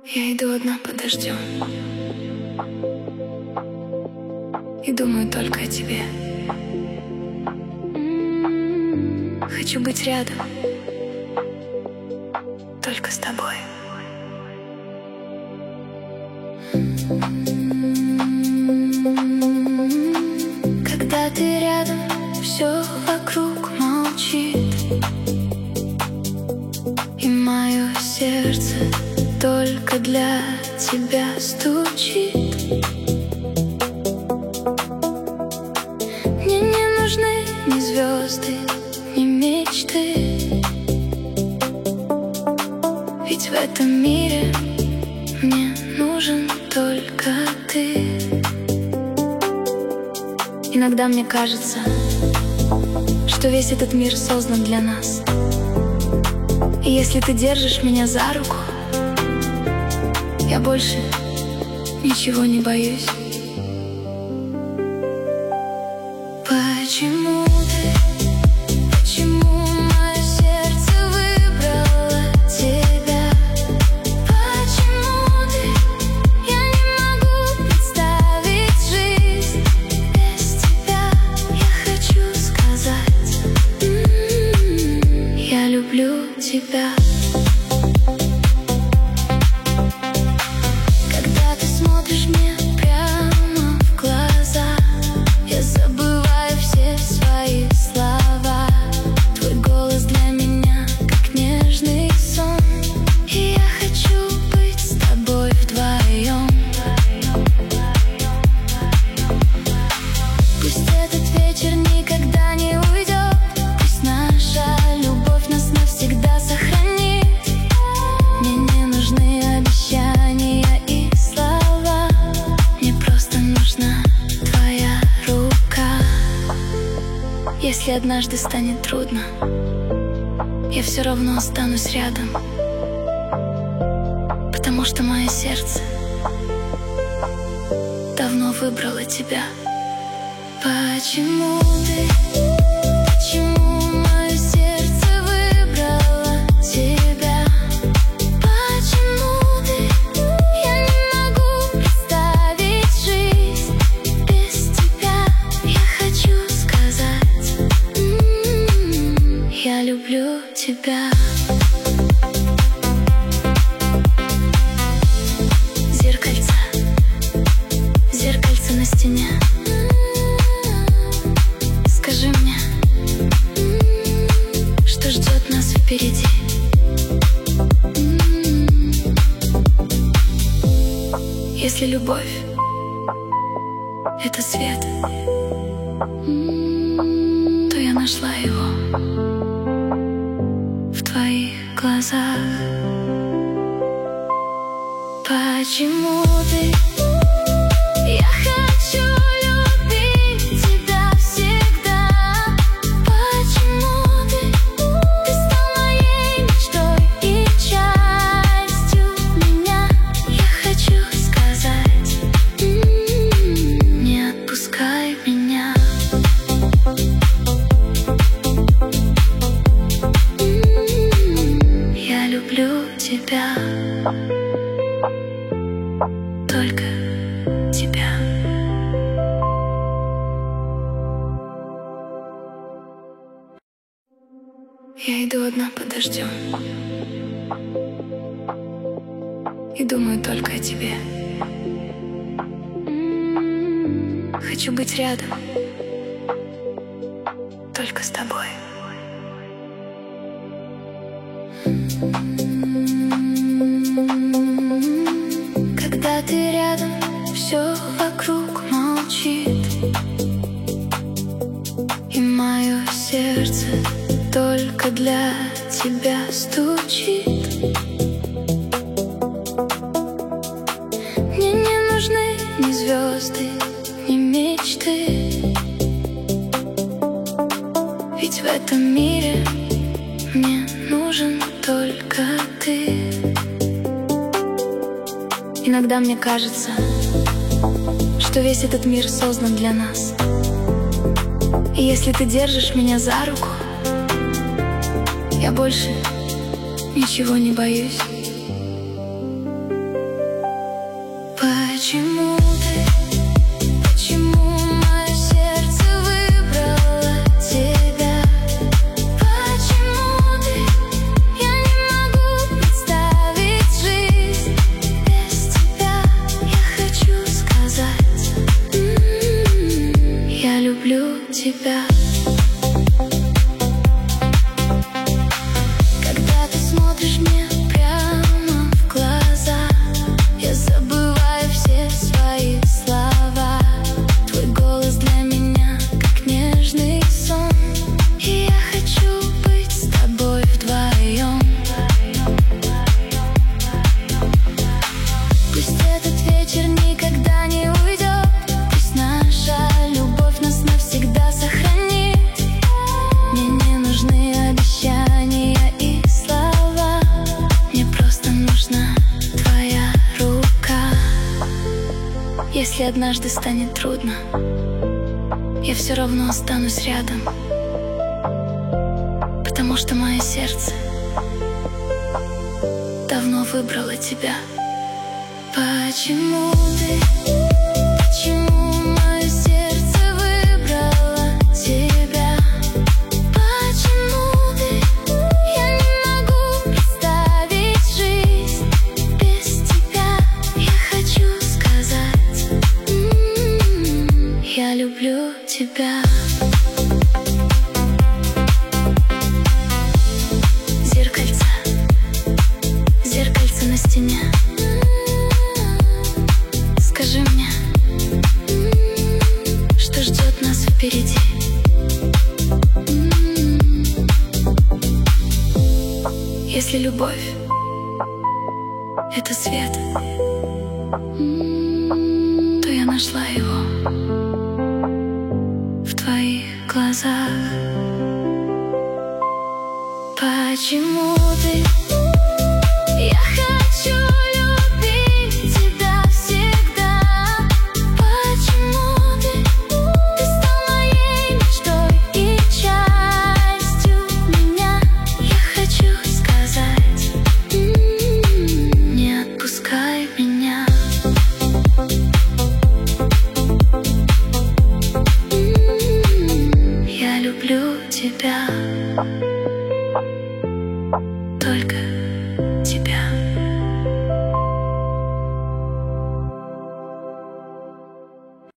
Я иду одна под дождем и думаю только о тебе. Хочу быть рядом, только с тобой. Когда ты рядом, все вокруг молчит, и мое сердце только для тебя стучит. Мне не нужны ни звезды, ни мечты, ведь в этом мире мне нужен только ты. Иногда мне кажется, что весь этот мир создан для нас. И если ты держишь меня за руку, я больше ничего не боюсь. Почему мое сердце выбрало тебя? Почему я не могу представить жизнь без тебя? Я хочу сказать, я люблю тебя. Если однажды станет трудно, я все равно останусь рядом, потому что мое сердце давно выбрало тебя. Почему мое сердце выбрало тебя? Почему я не могу представить жизнь без тебя? Я хочу сказать, я люблю тебя. Зеркальце на стене, скажи мне, что ждет нас впереди. Если любовь — это свет, то я нашла его в твоих глазах. Почему я хочу любить тебя всегда? Почему ты стал моей мечтой и частью меня? Я хочу сказать, не отпускай меня. Я люблю тебя, только тебя. Я иду одна под дождем и думаю только о тебе. Хочу быть рядом, только с тобой. Когда ты рядом, все вокруг молчит, и мое сердце только для тебя стучит. Мне не нужны ни звезды, ни мечты, ведь в этом мире мне нужен только ты. Иногда мне кажется, что весь этот мир создан для нас. И если ты держишь меня за руку, я больше ничего не боюсь. если однажды станет трудно, я все равно останусь рядом, потому что мое сердце давно выбрало тебя. Почему мое сердце выбрало тебя? Почему я не могу представить жизнь без тебя? Я хочу сказать, я люблю тебя. Зеркальце на стене, скажи мне, что ждет нас впереди. Если любовь — это свет, то я нашла его в твоих глазах. Почему я хочу